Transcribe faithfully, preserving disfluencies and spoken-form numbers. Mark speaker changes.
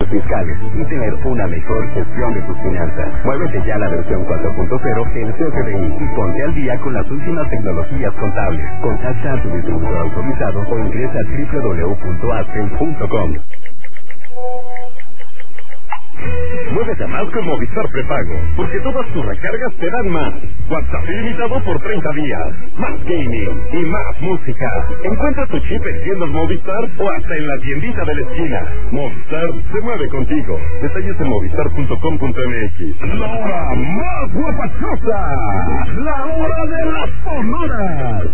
Speaker 1: fiscales y tener una mejor gestión de tus finanzas. Muévete ya a la versión cuatro punto cero en C F D I y ponte al día con las últimas tecnologías contables. Contacta a tu distribuidor autorizado o ingresa a doble u doble u doble u punto aspen punto com. Muévete a más con Movistar Prepago, porque todas tus recargas te dan más. WhatsApp ilimitado por treinta días, más gaming y más música. Encuentra tu chip en tiendas Movistar o hasta en la tiendita de la esquina. Movistar se mueve contigo. Detalles en movistar punto com punto m x.
Speaker 2: La hora más guapachosa, la hora de las sonoras.